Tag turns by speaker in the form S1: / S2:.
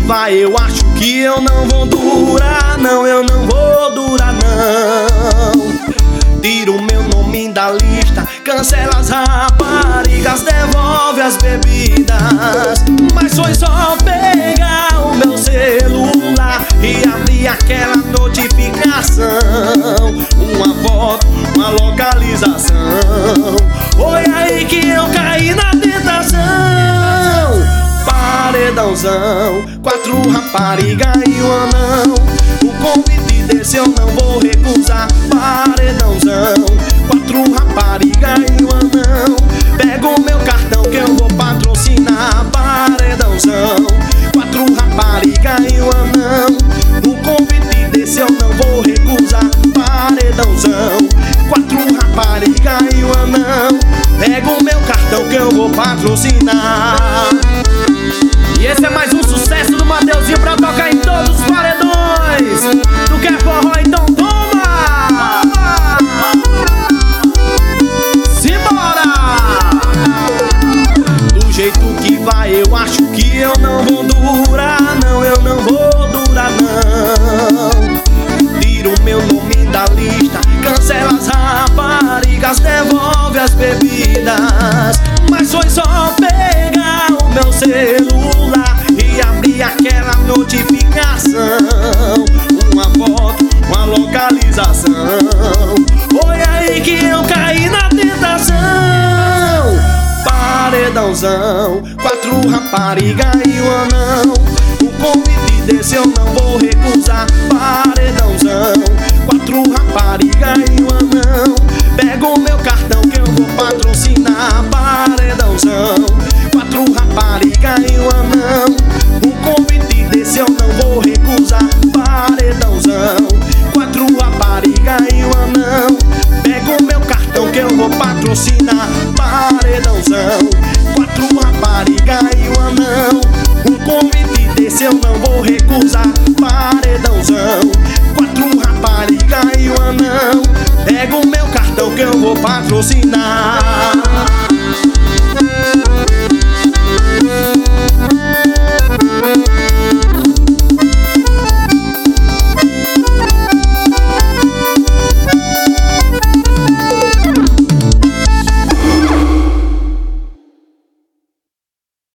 S1: vai, eu acho que eu não vou durar. Não, eu não vou durar não. Tira o meu nome da lista, cancela as raparigas, devolve as bebidas. Mas foi só pegar o meu celular e abrir aquela notificação, uma foto, uma localização. Foi aí que eu caí na tentação. Paredãozão, 4 raparigas e um anão. O convite desse eu não vou recusar. Paredãozão, 4 raparigas e um anão. Pega o meu cartão que eu vou patrocinar. Paredãozão, 4 raparigas e um anão. O convite desse eu não vou recusar. Paredãozão, 4 raparigas e um anão. Pega o meu cartão que eu vou patrocinar. E esse é mais um sucesso do Mateuzinho pra tocar em todos os paredões. Tu quer forró, então toma! Simbora! Do jeito que vai, eu acho que eu não vou durar. Não, eu não vou durar não. Tira o meu nome da lista, cancela as raparigas, devolve as bebidas. Mas foi só pegar o meu celular e abrir aquela notificação, uma foto, uma localização. Foi aí que eu caí na tentação. Paredãozão, 4 raparigas e um anão. O convite desse eu não vou recusar. Paredãozão, 4 raparigas e um anão. Pega o meu cartão que eu vou patrocinar. Paredãozão, 4 raparigas e um anão. O convite desse eu não vou recusar. Paredãozão, 4 raparigas e um anão. Pega o meu cartão que eu vou patrocinar. Paredãozão, 4 raparigas e um anão. O convite desse eu não vou recusar. Paredãozão, 4 raparigas e um anão. Pega o meu cartão que eu vou patrocinar.